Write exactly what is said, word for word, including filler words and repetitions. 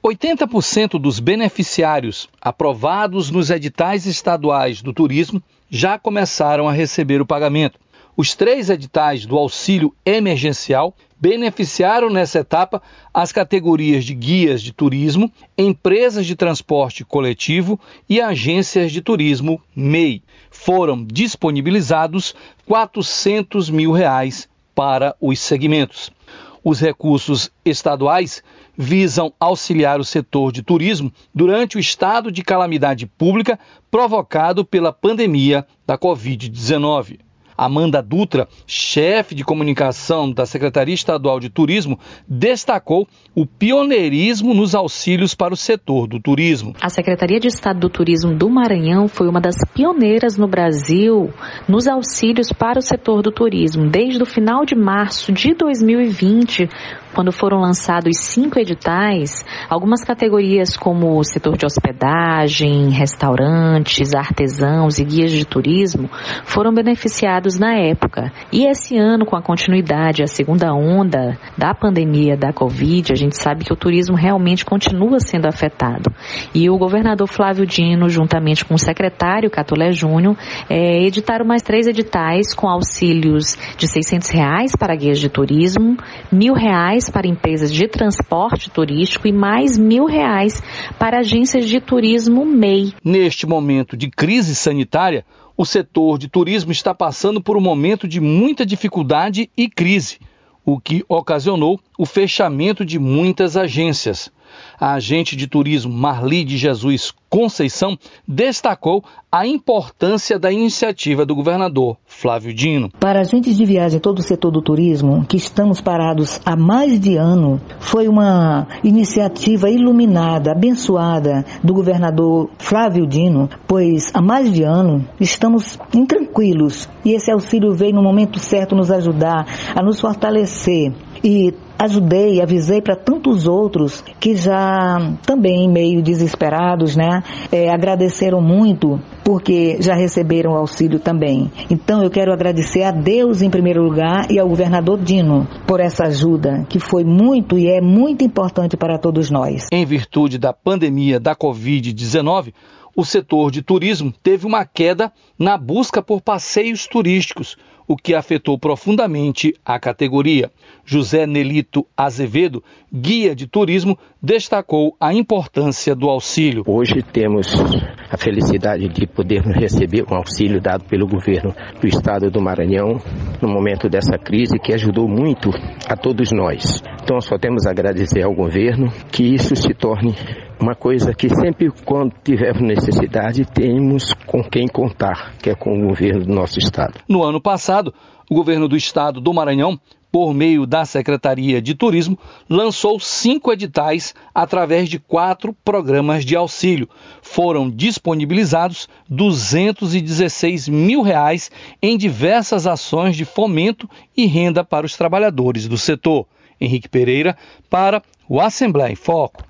oitenta por cento dos beneficiários aprovados nos editais estaduais do turismo já começaram a receber o pagamento. Os três editais do auxílio emergencial beneficiaram nessa etapa as categorias de guias de turismo, empresas de transporte coletivo e agências de turismo M E I. Foram disponibilizados quatrocentos mil reais para os segmentos. Os recursos estaduais visam auxiliar o setor de turismo durante o estado de calamidade pública provocado pela pandemia da covid dezenove. Amanda Dutra, chefe de comunicação da Secretaria Estadual de Turismo, destacou o pioneirismo nos auxílios para o setor do turismo. A Secretaria de Estado do Turismo do Maranhão foi uma das pioneiras no Brasil nos auxílios para o setor do turismo. Desde o final de março de dois mil e vinte, quando foram lançados cinco editais, algumas categorias como o setor de hospedagem, restaurantes, artesãos e guias de turismo foram beneficiados na época. E esse ano, com a continuidade, a segunda onda da pandemia da Covid, a gente sabe que o turismo realmente continua sendo afetado. E o governador Flávio Dino, juntamente com o secretário Catolé Júnior, é, editaram mais três editais com auxílios de seiscentos reais para guias de turismo, mil reais para empresas de transporte turístico e mais mil reais para agências de turismo M E I. Neste momento de crise sanitária, o setor de turismo está passando por um momento de muita dificuldade e crise, o que ocasionou o fechamento de muitas agências. A agente de turismo Marli de Jesus Conceição destacou a importância da iniciativa do governador Flávio Dino. Para agentes de viagem, todo o setor do turismo, que estamos parados há mais de ano, foi uma iniciativa iluminada, abençoada do governador Flávio Dino, pois há mais de ano estamos intranquilos e esse auxílio veio no momento certo nos ajudar, a nos fortalecer. E ajudei, avisei para tantos outros que já também meio desesperados, né, é, agradeceram muito porque já receberam o auxílio também. Então eu quero agradecer a Deus em primeiro lugar e ao governador Dino por essa ajuda que foi muito e é muito importante para todos nós. Em virtude da pandemia da covid dezenove, o setor de turismo teve uma queda na busca por passeios turísticos, o que afetou profundamente a categoria. José Nelito Azevedo, guia de turismo, destacou a importância do auxílio. Hoje temos a felicidade de podermos receber um auxílio dado pelo governo do estado do Maranhão no momento dessa crise que ajudou muito a todos nós. Então só temos a agradecer ao governo que isso se torne uma coisa que sempre quando tivermos necessidade temos com quem contar, que é com o governo do nosso estado. No ano passado, o governo do estado do Maranhão, por meio da Secretaria de Turismo, lançou cinco editais através de quatro programas de auxílio. Foram disponibilizados duzentos e dezesseis mil reais em diversas ações de fomento e renda para os trabalhadores do setor. Henrique Pereira, para o Assembleia em Foco.